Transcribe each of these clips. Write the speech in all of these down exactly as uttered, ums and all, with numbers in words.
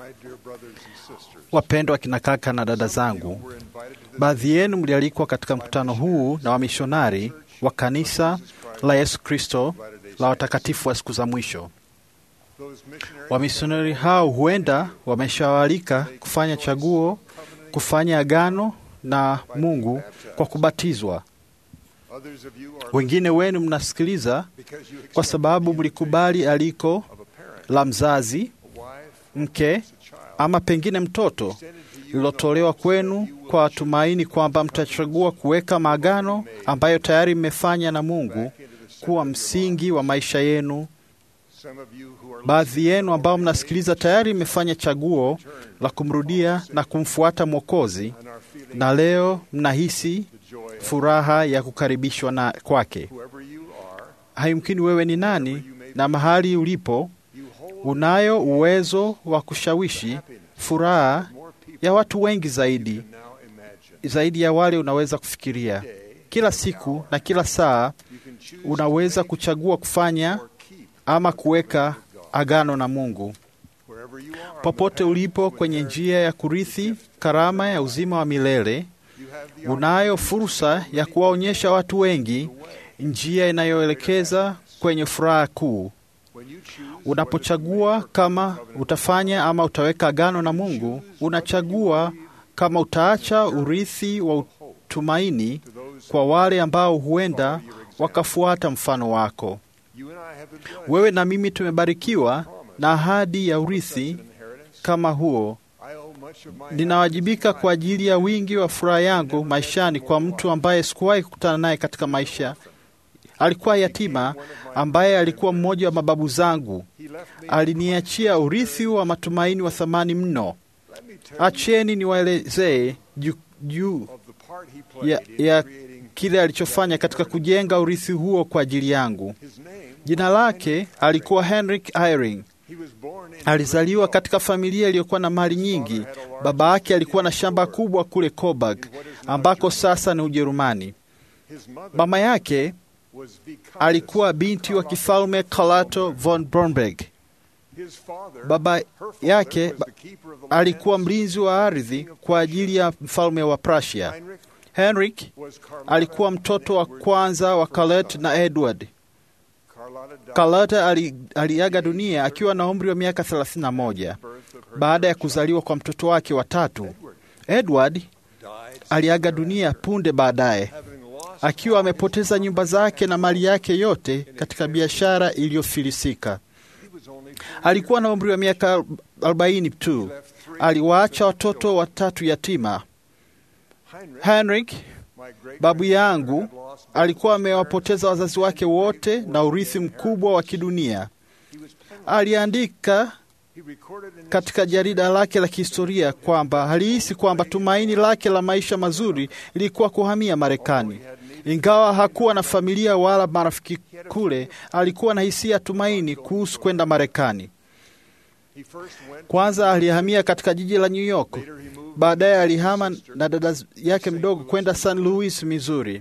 Wapendwa kina kaka na dada zangu, baadhi yenu mlialikwa katika mkutano huu na wamishonari wa kanisa la Yesu Kristo la watakatifu wa siku za mwisho. Wamisionari hao huenda wameshawalika kufanya chaguo, kufanya agano na Mungu kwa kubatizwa. Wengine wenu mnasikiliza kwa sababu mlikubali aliko la mzazi, mke ama pengine mtoto lilotolewa kwenu kwa tumaini kwamba mtachagua kuweka maagano ambayo tayari mmefanya na Mungu kuwa msingi wa maisha yenu. Baadhi yenu ambao mnasikiliza tayari mmefanya chaguo la kumrudia na kumfuata Mwokozi, na leo mnahisi furaha ya kukaribishwa na kwake. Haimkini wewe ni nani na mahali ulipo, unayo uwezo wa kushawishi furaha ya watu wengi zaidi zaidi ya wale unaweza kufikiria. Kila siku na kila saa unaweza kuchagua kufanya ama kuweka agano na Mungu. Popote ulipo kwenye njia ya kurithi karama ya uzima wa milele, unayo fursa ya kuwaonyesha watu wengi njia inayoelekeza kwenye furaha kuu. Unapochagua kama utafanya ama utaweka agano na Mungu, unachagua kama utaacha urithi wa tumaini kwa wale ambao huenda wakafuata mfano wako. Wewe na mimi tumebarikiwa na ahadi ya urithi kama huo. Ninawajibika kwa ajili ya wingi wa furaha yangu maishani kwa mtu ambaye sikuwahi kukutana naye katika maisha. Alikuwa yatima ambaye alikuwa mmoja wa mababu zangu. Aliniachia urithi wa matumaini wa thamani mno. Acheni niwaelezee juu ya, ya kile alichofanya katika kujenga urithi huo kwa ajili yangu. Jina lake alikuwa Henrik Eyring. Alizaliwa katika familia iliyokuwa na mali nyingi. Baba yake alikuwa na shamba kubwa kule Coburg ambako sasa ni Ujerumani. Mama yake alikuwa binti wa kifalme Carlotta von Bromberg. Baba yake alikuwa mlinzi wa ardhi kwa ajili ya mfalme wa Prussia. Henrik alikuwa mtoto wa kwanza wa Carlotta na Edward. Carlotta aliaga dunia akiwa na umri wa miaka thelathini na moja baada ya kuzaliwa kwa mtoto wake wa tatu. Edward aliaga dunia punde baadaye akiwa amepoteza nyumba zake na mali yake yote katika biashara iliyofilisika. Alikuwa na umri wa miaka arobaini tu. Aliwaacha watoto watatu yatima. Henrik, babu yangu, alikuwa amewapoteza wazazi wake wote na urithi mkubwa wa kidunia. Aliandika katika jarida lake la kihistoria kwamba alihisi kwamba tumaini lake la maisha mazuri ilikuwa kuhamia Marekani. Ingawa hakuwa na familia wala marafiki kule, alikuwa na hisia tumaini kuhusu kwenda Marekani. Kwanza alihamia katika jiji la New York. Baadaye alihama na dada yake mdogo kwenda Saint Louis, Missouri.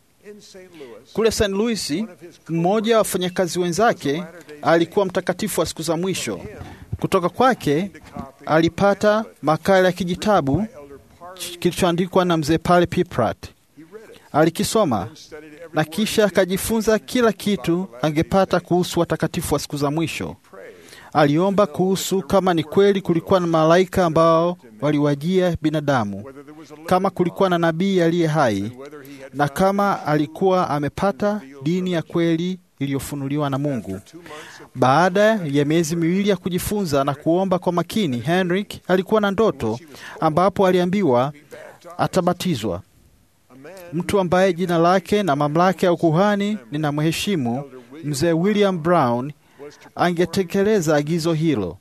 Kule Saint Louis, mmoja wa wafanyakazi wenzake alikuwa mtakatifu wa siku za mwisho. Kutoka kwake alipata makala ya kijitabu kilichoandikwa na mzee Parley P. Pratt. Alikisoma na kisha akajifunza kila kitu angepata kuhusu watakatifu wa siku za mwisho. Aliomba kuhusu kama ni kweli kulikuwa na malaika ambao waliwajia binadamu, kama kulikuwa na nabii aliye hai, na kama alikuwa amepata dini ya kweli iliyofunuliwa na Mungu. Baada ya miezi miwili ya kujifunza na kuomba kwa makini, Henrik alikuwa na ndoto ambapo aliambiwa atabatizwa. Mtu ambaye jina lake na mamlaka ya ukuhani ninamheshimu, mzee William Brown, angetekeleza agizo hilo.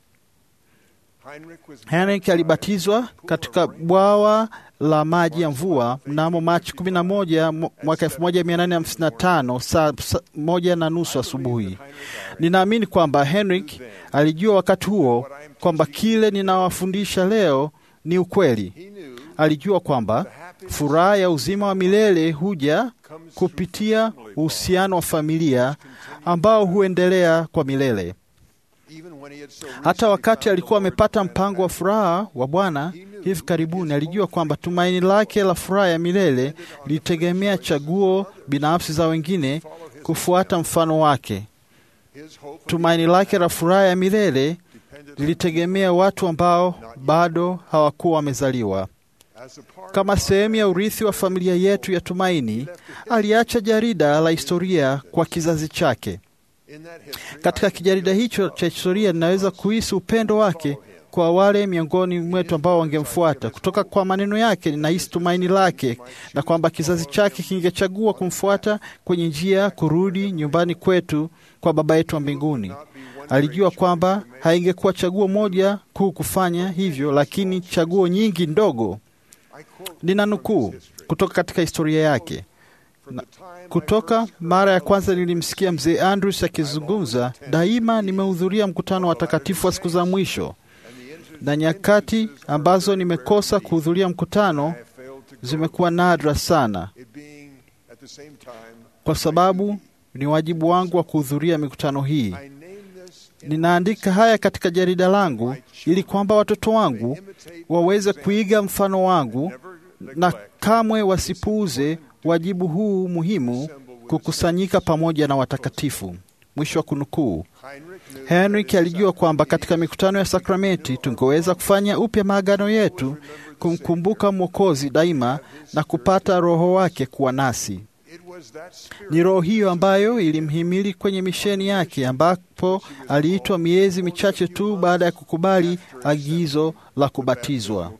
Henrik alibatizwa katika bwawa la maji ya mvua mnamo Machi kumi na moja mwaka elfu moja mia nane hamsini na tano saa moja na nusu asubuhi. Ninaamini kwamba Henrik alijua wakati huo kwamba kile ninawafundisha leo ni ukweli. Alijua kwamba furaha ya uzima wa milele huja kupitia uhusiano wa familia ambao huendelea kwa milele. Hata wakati alikuwa amepata mpango wa furaha wa Bwana hivi karibuni, alijua kwamba tumaini lake la furaha ya milele lilitegemea chaguo binafsi za wengine kufuata mfano wake. Tumaini lake la furaha ya milele lilitegemea watu ambao bado hawakuwa wamezaliwa. Kama sehemu ya urithi wa familia yetu ya tumaini, aliacha jarida la historia kwa kizazi chake. Katika kijarida hicho cha historia, ninaweza kuhisi upendo wake kwa wale miongoni mwetu ambao wangemfuata. Kutoka kwa maneno yake, ninahisi tumaini lake na kwamba kizazi chake kingechagua kumfuata kwenye njia kurudi nyumbani kwetu kwa Baba yetu wa mbinguni. Alijua kwamba haingekuwa chaguo moja kuu kufanya hivyo, lakini chaguo nyingi ndogo. Ninanukuu kutoka katika historia yake. Na, kutoka mara ya kwanza nilimsikia mzee Andrews akizungumza, daima nimehudhuria mkutano wa watakatifu wa siku za mwisho, na nyakati ambazo nimekosa kuhudhuria mkutano zimekuwa nadra sana, kwa sababu ni wajibu wangu wa kuhudhuria mikutano hii. Ninaandika haya katika jarida langu ili kwamba watoto wangu waweze kuiga mfano wangu na kamwe wasipuuze wajibu huu muhimu, kukusanyika pamoja na watakatifu. Mwisho wa kunukuu. Henrik alijua kwamba katika mikutano ya sakramenti tungeweza kufanya upya maagano yetu, kumkumbuka Mwokozi daima na kupata Roho wake kuwa nasi. Ni roho hiyo ambayo ilimhimili kwenye misheni yake, ambapo aliitwa miezi michache tu baada ya kukubali agizo la kubatizwa.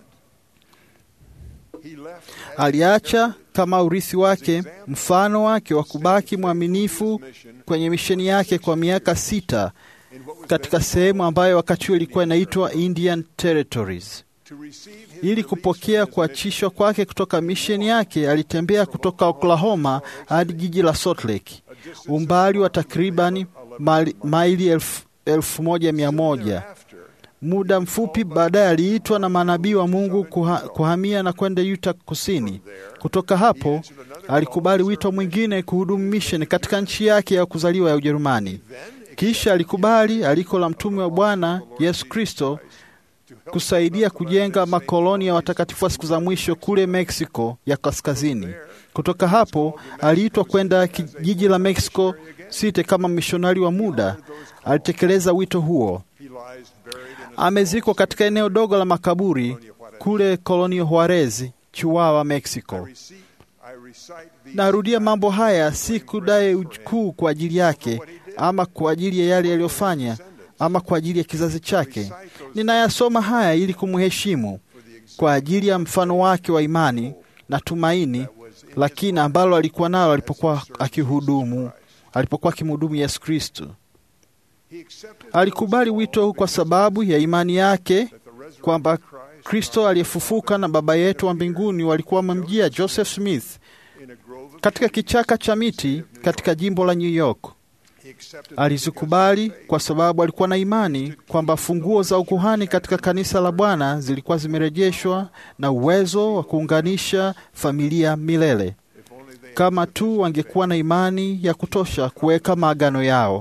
Aliacha kama urithi wake mfano wake wa kubaki mwaminifu kwenye misheni yake kwa miaka sita katika sehemu ambayo wakati huo ilikuwa inaitwa Indian Territories. Ili kupokea kuachishwa kwake kutoka misheni yake, alitembea kutoka Oklahoma hadi jiji la Salt Lake, umbali wa takribani maili elfu, elfu moja mia moja. Muda mfupi baadaye aliitwa na manabii wa Mungu kuha, kuhamia na kwenda Utah Kusini. Kutoka hapo alikubali wito mwingine kuhudumu mission katika nchi yake ya kuzaliwa ya Ujerumani. Kisha alikubali aliko la mtume wa Bwana Yesu Kristo kusaidia kujenga makoloni ya watakatifu wa siku za mwisho kule Mexico ya kaskazini. Kutoka hapo aliitwa kwenda jiji la Mexico City kama mishonari wa muda. Alitekeleza wito huo. Amezikwa katika eneo dogo la makaburi kule Colonio Juarez, Chihuahua, Mexico. Narudia mambo haya si kudai ukuu kwa ajili yake ama kwa ajili ya yale yaliyofanya ama kwa ajili ya kizazi chake. Ninayasoma haya ili kumheshimu kwa ajili ya mfano wake wa imani na tumaini lakini ambalo alikuwa nalo alipokuwa akihudumu, alipokuwa akimhudumu Yesu Kristo. Alikubali wito huu kwa sababu ya imani yake kwamba Kristo aliyefufuka na Baba yetu wa mbinguni walikuwa wamemjia Joseph Smith katika kichaka cha miti katika jimbo la New York. Alizikubali kwa sababu alikuwa na imani kwamba funguo za ukuhani katika kanisa la Bwana zilikuwa zimerejeshwa na uwezo wa kuunganisha familia milele, kama tu wangekuwa na imani ya kutosha kuweka maagano yao.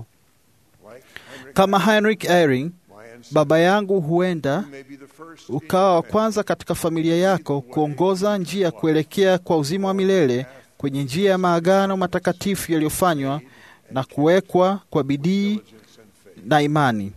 Kama Heinrich Eyring, baba yangu, huenda ukawa wa kwanza katika familia yako kuongoza njia kuelekea kwa uzima wa milele kwenye njia ya maagano matakatifu yaliyofanywa na kuwekwa kwa bidii na imani.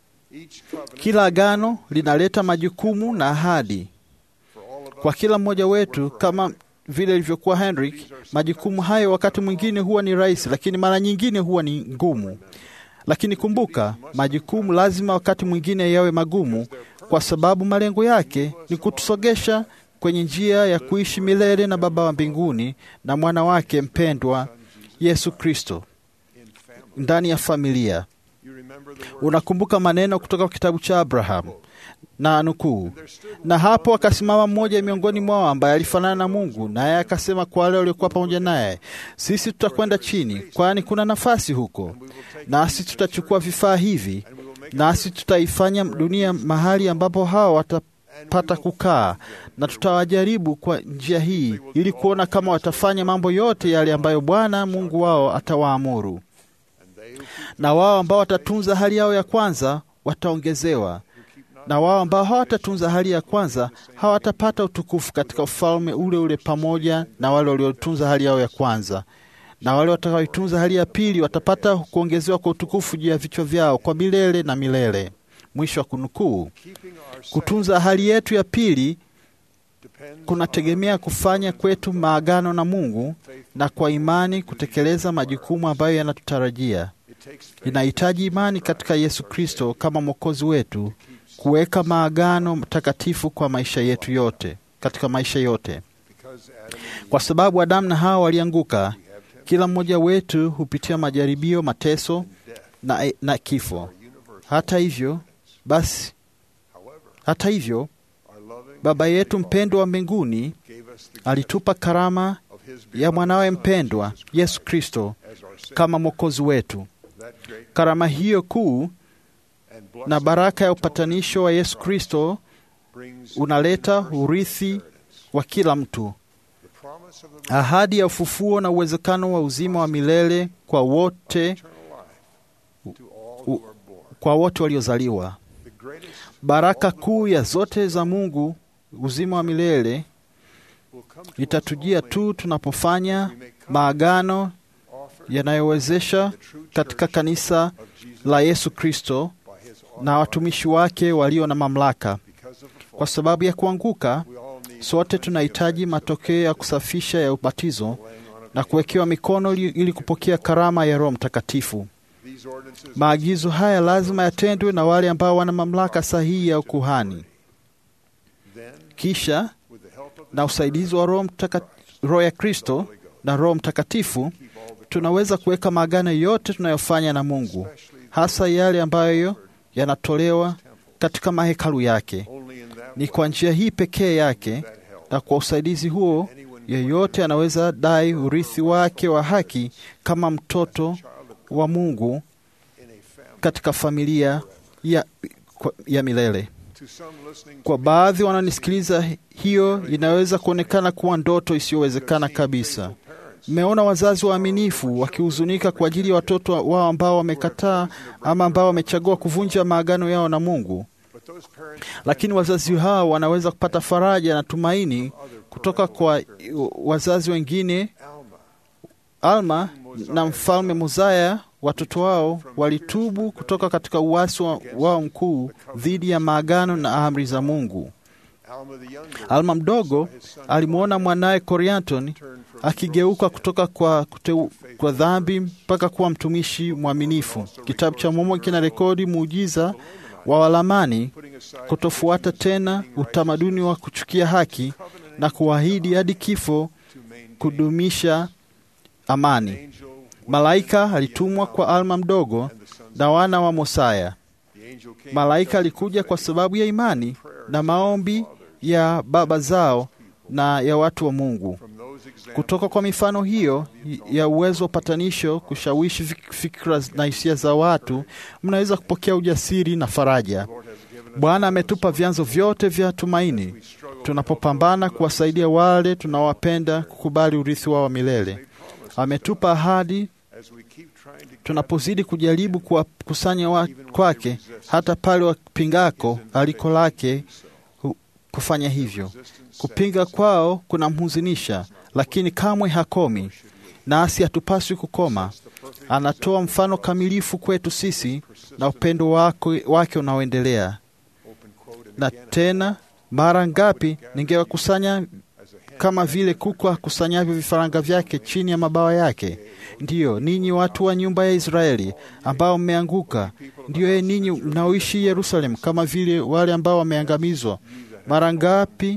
Kila agano linaleta majukumu na ahadi kwa kila mmoja wetu. Kama vile ilivyokuwa Henrik, majukumu hayo wakati mwingine huwa ni rahisi, lakini mara nyingine huwa ni ngumu. Lakini kumbuka, majukumu lazima wakati mwingine yawe magumu, kwa sababu malengo yake ni kutusogesha kwenye njia ya kuishi milele na Baba wa mbinguni na mwana wake mpendwa Yesu Kristo ndani ya familia. Unakumbuka maneno kutoka kitabu cha Abraham na nukuu, na hapo akasimama mmoja miongoni mwao ambaye alifanana na Mungu, naye akasema kwa wale waliokuwa pamoja naye, sisi tutakwenda chini, kwani kuna nafasi huko, nasi tutachukua vifaa hivi, nasi tutaifanya dunia mahali ambapo hao watapata kukaa, na tutawajaribu kwa njia hii ili kuona kama watafanya mambo yote yale ambayo Bwana Mungu wao atawaamuru. na wao ambao watatunza hali yao ya kwanza wataongezewa, na wao ambao hawatatunza hali ya kwanza hawatapata utukufu katika ufalme ule ule pamoja na wale waliotunza hali yao ya kwanza. Na wale watakaoitunza hali ya pili watapata kuongezewa kwa utukufu juu ya vichwa vyao kwa milele na milele. Mwisho wa kunukuu. Kutunza hali yetu ya pili kunategemea kufanya kwetu maagano na Mungu na kwa imani kutekeleza majukumu ambayo yanatutarajia. Inahitaji imani katika Yesu Kristo kama Mwokozi wetu kuweka maagano mtakatifu kwa maisha yetu yote, katika maisha yote. Kwa sababu Adamu na Hawa walianguka, kila mmoja wetu hupitia majaribio, mateso na, na kifo. Hata hivyo, basi, hata hivyo, Baba yetu mpendwa wa mbinguni alitupa karama ya mwanawe mpendwa Yesu Kristo kama Mwokozi wetu. Karama hiyo kuu na baraka ya upatanisho wa Yesu Kristo unaleta urithi wa kila mtu, ahadi ya ufufuo na uwezekano wa uzima wa milele kwa wote, u, kwa wote waliozaliwa. Baraka kuu ya zote za Mungu, uzima wa milele, itatujia tu tunapofanya maagano yanayowezesha katika kanisa la Yesu Kristo na watumishi wake walio na mamlaka. Kwa sababu ya kuanguka, sote tunahitaji matokeo ya kusafisha ya ubatizo na kuwekewa mikono ili kupokea karama ya Roho Mtakatifu. Maagizo haya lazima yatendwe na wale ambao wana mamlaka sahihi ya ukuhani. Kisha na usaidizi wa Roho Mtakatifu, Roho ya Kristo na Roho Mtakatifu, tunaweza kuweka maagano yote tunayofanya na Mungu, hasa yale ambayo yanatolewa katika mahekalu yake. Ni kwa njia hii pekee yake na kwa usaidizi huo, yeyote anaweza dai urithi wake wa haki kama mtoto wa Mungu katika familia ya, ya milele. Kwa baadhi wananisikiliza, hiyo inaweza kuonekana kuwa ndoto isiyowezekana kabisa. Mmeona wazazi waaminifu wakihuzunika kwa ajili ya watoto wao ambao wamekataa ama ambao wamechagua kuvunja maagano yao na Mungu. Lakini wazazi hao wanaweza kupata faraja na tumaini kutoka kwa wazazi wengine. Alma na mfalme Mozaya, watoto wao walitubu kutoka katika uasi wao mkuu dhidi ya maagano na amri za Mungu. Alma mdogo alimwona mwanaye Corianton akigeuka kutoka kwa, kuteu, kwa dhambi mpaka kuwa mtumishi mwaminifu. Kitabu cha Mormoni kina rekodi muujiza wa Walamani kutofuata tena utamaduni wa kuchukia haki na kuahidi hadi kifo kudumisha amani. Malaika alitumwa kwa Alma mdogo na wana wa Mosaya. Malaika alikuja kwa sababu ya imani na maombi ya baba zao na ya watu wa Mungu. Kutoka kwa mifano hiyo ya uwezo wa patanisho kushawishi fikra na hisia za watu, mnaweza kupokea ujasiri na faraja. Bwana ametupa vyanzo vyote vya tumaini tunapopambana kuwasaidia wale tunawapenda kukubali urithi wao wa milele. Ametupa ahadi tunapozidi kujaribu kuwakusanya kwake, hata pale wapingako aliko lake kufanya hivyo. Kupinga kwao kunamhuzunisha, lakini kamwe hakomi, nasi hatupaswi kukoma. Anatoa mfano kamilifu kwetu sisi na upendo wake, wake unaoendelea. Na tena, mara ngapi ningewakusanya kama vile kuku akusanyavyo vifaranga vyake chini ya mabawa yake. Ndiyo, ninyi watu wa nyumba ya Israeli ambao mmeanguka. Ndiyo, ninyi mnaoishi Yerusalemu kama vile wale ambao wameangamizwa. Mara ngapi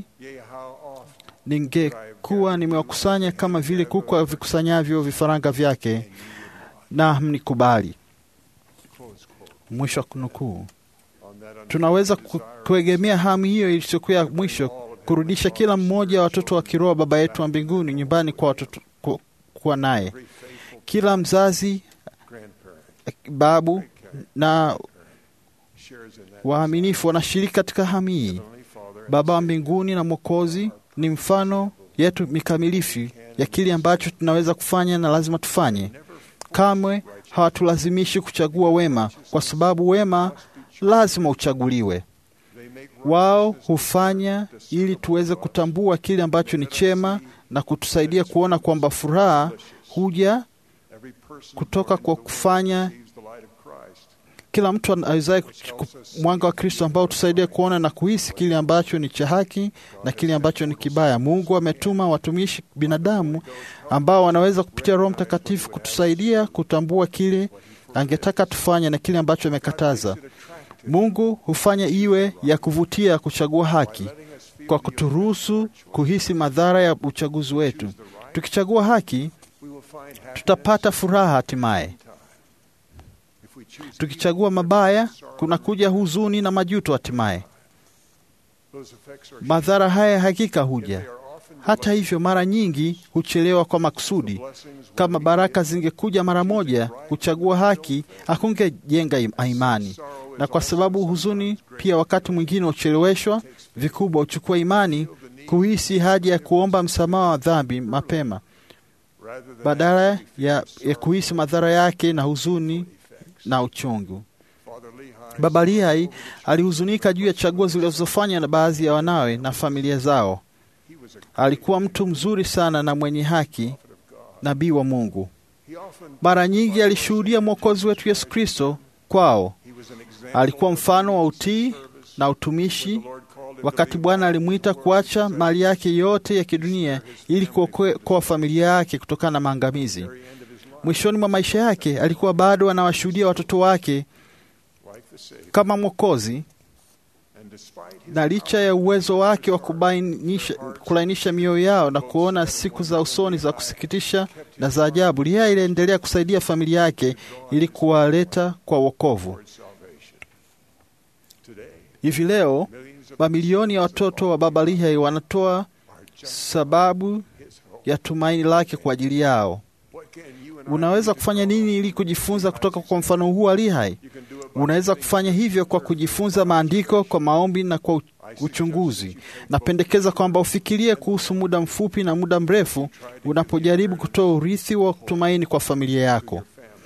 ningekuwa nimewakusanya kama vile kuku avikusanyavyo vifaranga vyake, na mnikubali. Mwisho wa kunukuu. Tunaweza kuegemea hamu hiyo iliyokuwa mwisho kurudisha kila mmoja wa watoto wa kiroho Baba yetu wa mbinguni nyumbani kwa watoto ku, kuwa naye. Kila mzazi, babu na waaminifu wanashiriki katika hamu hii. Baba wa mbinguni na Mwokozi ni mfano yetu mikamilifu ya kile ambacho tunaweza kufanya na lazima tufanye. kamwe hawatulazimishi kuchagua wema, kwa sababu wema lazima uchaguliwe. Wao hufanya ili tuweze kutambua kile ambacho ni chema na kutusaidia kuona kwamba furaha huja kutoka kwa kufanya. Kila mtu awezaye mwanga wa Kristo ambao tusaidia kuona na kuhisi kile ambacho ni cha haki na kile ambacho ni kibaya. Mungu ametuma watumishi binadamu ambao wanaweza kupitia Roho Mtakatifu kutusaidia kutambua kile angetaka tufanye na kile ambacho amekataza. Mungu hufanya iwe ya kuvutia kuchagua haki kwa kuturuhusu kuhisi madhara ya uchaguzi wetu. Tukichagua haki, tutapata furaha hatimaye. Tukichagua mabaya, kunakuja huzuni na majuto hatimaye. Madhara haya hakika huja. Hata hivyo, mara nyingi huchelewa kwa makusudi. Kama baraka zingekuja mara moja, kuchagua haki hakungejenga imani. Na kwa sababu huzuni pia wakati mwingine hucheleweshwa vikubwa, uchukua imani kuhisi haja ya kuomba msamaha wa dhambi mapema badala ya, ya kuhisi madhara yake na huzuni na uchungu. Baba Lihai alihuzunika juu ya chaguo zilizofanywa na baadhi ya wanawe na familia zao. Alikuwa mtu mzuri sana na mwenye haki, nabii wa Mungu. Mara nyingi alishuhudia Mwokozi wetu Yesu Kristo kwao. Alikuwa mfano wa utii na utumishi wakati Bwana alimwita kuacha mali yake yote ya kidunia ili kuokoa familia yake kutokana na maangamizi. Mwishoni mwa maisha yake alikuwa bado anawashuhudia watoto wake kama Mwokozi, na licha ya uwezo wake wa kulainisha mioyo yao na kuona siku za usoni za kusikitisha na za ajabu, Lihai iliendelea kusaidia familia yake ili kuwaleta kwa wokovu. Hivi leo mamilioni ya watoto wa Baba Lihai wanatoa sababu ya tumaini lake kwa ajili yao. Unaweza kufanya nini ili kujifunza kutoka kwa mfano huu wa Lihai? Unaweza kufanya hivyo kwa kujifunza maandiko, kwa maombi na kwa uchunguzi. Napendekeza kwamba ufikirie kuhusu muda mfupi na muda mrefu unapojaribu kutoa urithi wa tumaini kwa familia yako.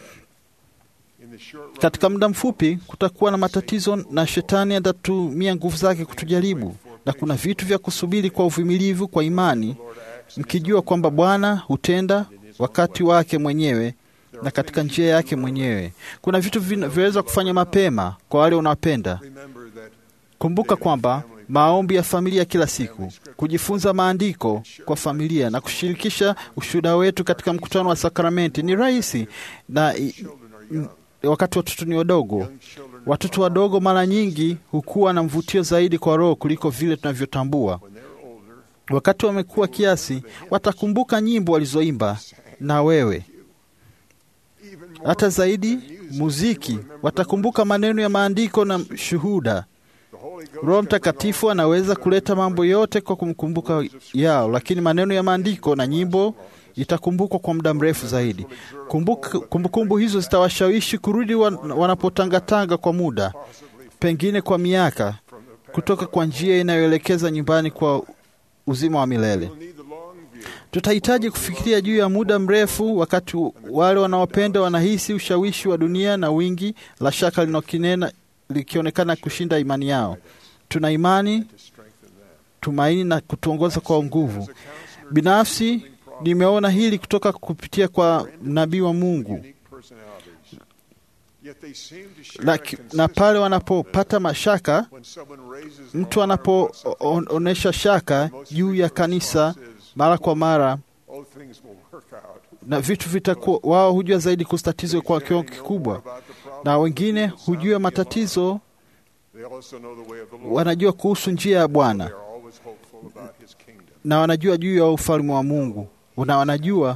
Katika muda mfupi kutakuwa na matatizo na shetani atatumia nguvu zake kutujaribu, na kuna vitu vya kusubiri kwa uvumilivu, kwa imani, mkijua kwamba Bwana hutenda wakati wake mwenyewe na katika njia yake mwenyewe. Kuna vitu vinaweza kufanya mapema kwa wale unawapenda. Kumbuka kwamba maombi ya familia kila siku, kujifunza maandiko kwa familia na kushirikisha ushuhuda wetu katika mkutano wa sakramenti ni rahisi, na wakati watoto ni wadogo. Watoto wadogo mara nyingi hukuwa na mvutio zaidi kwa Roho kuliko vile tunavyotambua. Wakati wamekuwa kiasi, watakumbuka nyimbo walizoimba na wewe. Hata zaidi, muziki, watakumbuka maneno ya maandiko na shuhuda. Roho Mtakatifu anaweza kuleta mambo yote kwa kumkumbuka yao, lakini maneno ya maandiko na nyimbo itakumbukwa kwa muda mrefu zaidi. Kumbuka, kumbukumbu hizo zitawashawishi kurudi wanapotangatanga kwa muda, pengine kwa miaka, kutoka kwa njia inayoelekeza nyumbani kwa uzima wa milele. Tutahitaji kufikiria juu ya muda mrefu wakati wale wanaopenda wanahisi ushawishi wa dunia na wingi la shaka linokinena likionekana kushinda imani yao. Tuna imani, tumaini na kutuongoza kwa nguvu. Binafsi nimeona hili kutoka kupitia kwa nabii wa Mungu. Laki, na pale wanapopata mashaka, mtu anapoonesha shaka juu ya kanisa mara kwa mara, na vitu vitakuwa, wao hujua zaidi kuhusu tatizo kwa kiwango kikubwa, na wengine hujua matatizo, wanajua kuhusu njia ya Bwana, na wanajua juu ya ufalme wa Mungu, na wanajua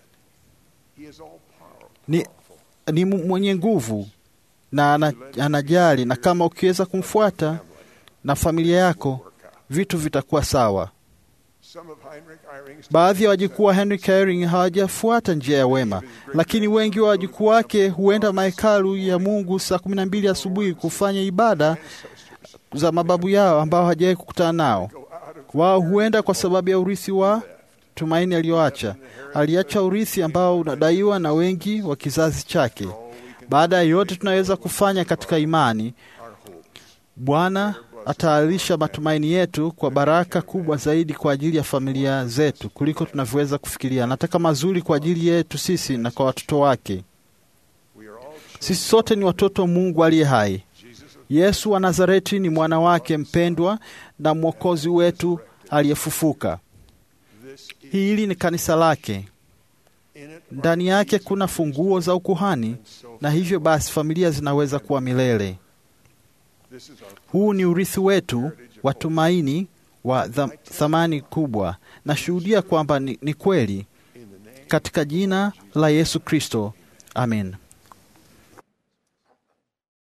ni, ni mwenye nguvu na anajali, na kama ukiweza kumfuata na familia yako, vitu vitakuwa sawa. Baadhi ya wajukuu wa Henry Eyring hawajafuata njia ya wema, lakini wengi wa wajukuu wake huenda mahekalu ya Mungu saa kumi na mbili asubuhi kufanya ibada za mababu yao ambao hawajawahi kukutana nao. Wao huenda kwa sababu ya urithi wa tumaini aliyoacha. Aliacha urithi ambao unadaiwa na wengi wa kizazi chake. Baada ya yote tunaweza kufanya katika imani, Bwana ataalisha matumaini yetu kwa baraka kubwa zaidi kwa ajili ya familia zetu kuliko tunavyoweza kufikiria. Nataka mazuri kwa ajili yetu sisi na kwa watoto wake. Sisi sote ni watoto wa Mungu aliye hai. Yesu wa Nazareti ni mwana wake mpendwa na mwokozi wetu aliyefufuka. Hili ni kanisa lake. Ndani yake kuna funguo za ukuhani, na hivyo basi familia zinaweza kuwa milele. Huu ni urithi wetu wa tumaini wa thamani kubwa. Nashuhudia kwamba ni, ni kweli katika jina la Yesu Kristo. Amen.